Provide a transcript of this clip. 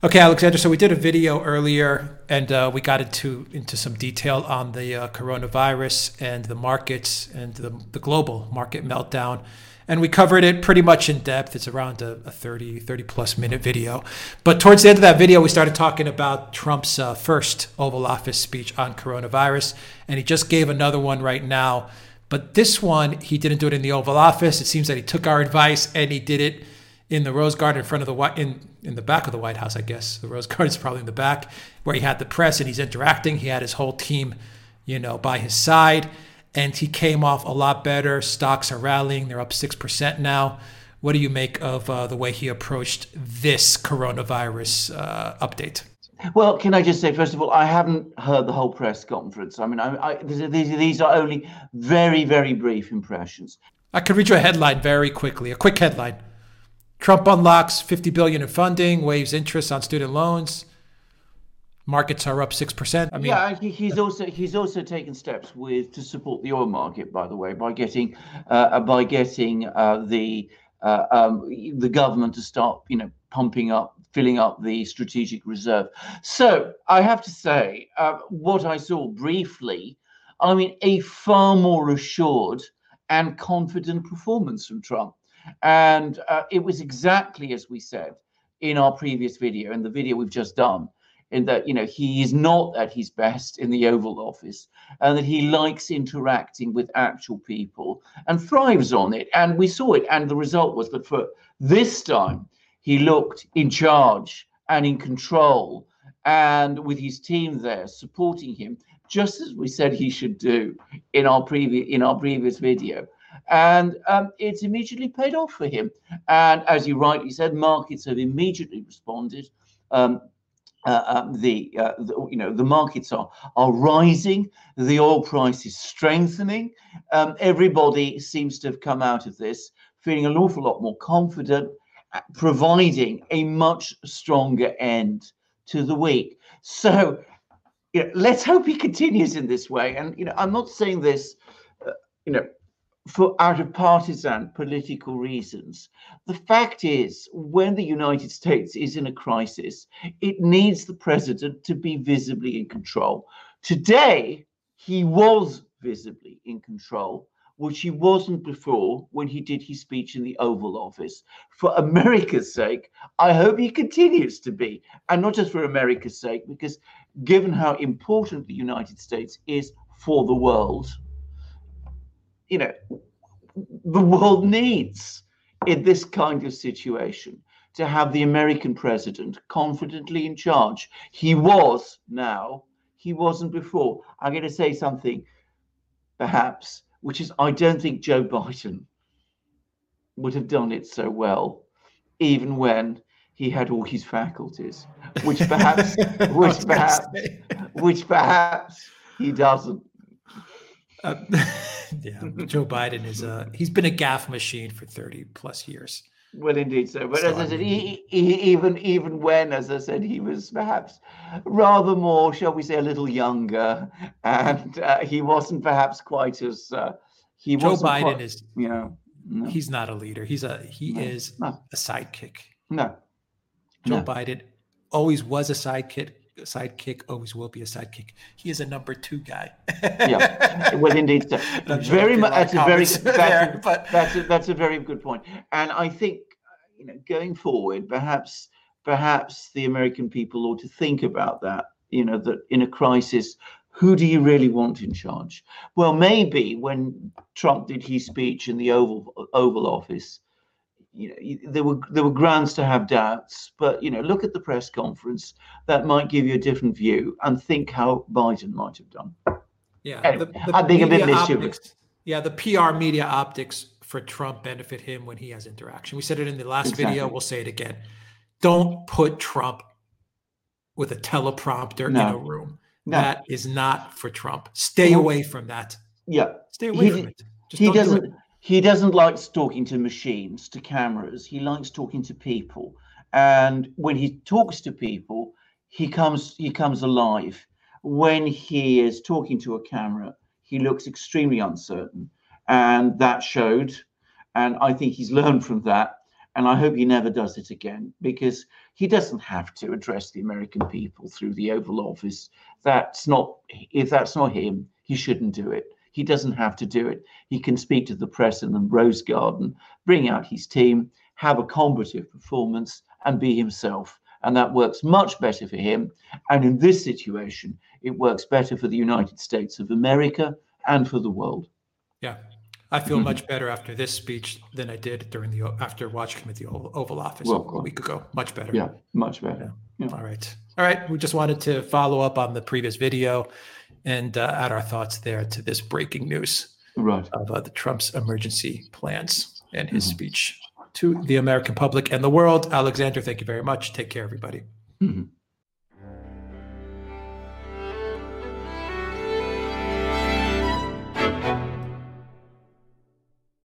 Okay, Alexander. So we did a video earlier, and we got into some detail on the coronavirus and the markets and the global market meltdown, and we covered it pretty much in depth. It's around a 30 plus minute video. But towards the end of that video, we started talking about Trump's first Oval Office speech on coronavirus, and he just gave another one right now. But this one, he didn't do it in the Oval Office. It seems that he took our advice and he did it in the Rose Garden in front of the in the back of the White House, I guess. The Rose Garden is probably in the back, where he had the press and he's interacting. He had his whole team, by his side, and he came off a lot better. Stocks are rallying; they're up 6% now. What do you make of the way he approached this coronavirus update? Well, can I just say, first of all, I haven't heard the whole press conference. I mean, these are only very, very brief impressions. I could read you a headline very quickly, a quick headline. Trump unlocks $50 billion in funding, waives interest on student loans. Markets are up 6%. He's also taken steps to support the oil market, by the way, by getting the government to start, filling up the strategic reserve. So I have to say, what I saw briefly, a far more assured and confident performance from Trump. And it was exactly as we said in our previous video, in the video we've just done, in that, he is not at his best in the Oval Office, and that he likes interacting with actual people and thrives on it. And we saw it. And the result was that for this time, he looked in charge and in control, and with his team there supporting him, just as we said he should do in our previous video. And it's immediately paid off for him. And as you rightly said, markets have immediately responded. The markets are rising. The oil price is strengthening. Everybody seems to have come out of this feeling an awful lot more confident, providing a much stronger end to the week. So, let's hope he continues in this way. And I'm not saying this, for out of partisan political reasons. The fact is, when the United States is in a crisis, it needs the president to be visibly in control. Today, he was visibly in control, which he wasn't before when he did his speech in the Oval Office. For America's sake, I hope he continues to be, and not just for America's sake, because given how important the United States is for the world, the world needs, in this kind of situation, to have the American president confidently in charge. He was now, he wasn't before. I'm going to say something, perhaps, which is I don't think Joe Biden would have done it so well, even when he had all his faculties, which perhaps he doesn't. Joe Biden he's been a gaffe machine for 30 plus years. Well, indeed so. But as I said, even when, as I said, he was perhaps rather more, shall we say, a little younger, and he wasn't perhaps quite as Joe Biden is. No. He's not a leader. He is a sidekick. No. Joe Biden always was a sidekick, always will be a sidekick. He is a number two guy. Yeah, well, indeed. So. Very much. That's a very good point. And I think, going forward, perhaps the American people ought to think about that. That in a crisis, who do you really want in charge? Well, maybe when Trump did his speech in the Oval Office, there were grounds to have doubts, but look at the press conference. That might give you a different view, and think how Biden might have done. Yeah, anyway, I'm being a bit mischievous. Yeah, the PR media optics for Trump benefit him when he has interaction. We said it in the last video. We'll say it again. Don't put Trump with a teleprompter in a room. No. That is not for Trump. Stay away from that. Yeah, stay away from it. He doesn't like talking to machines, to cameras. He likes talking to people. And when he talks to people, he comes alive. When he is talking to a camera, he looks extremely uncertain. And that showed. And I think he's learned from that. And I hope he never does it again, because he doesn't have to address the American people through the Oval Office. If that's not him, he shouldn't do it. He doesn't have to do it. He can speak to the press in the Rose Garden, bring out his team, have a combative performance, and be himself. And that works much better for him. And in this situation, it works better for the United States of America and for the world. Yeah. I feel much better after this speech than I did after watching him at the Oval Office a week ago. Much better. Yeah, much better. Yeah. All right. We just wanted to follow up on the previous video and add our thoughts there to this breaking news of the Trump's emergency plans and his speech to the American public and the world. Alexander, thank you very much. Take care, everybody.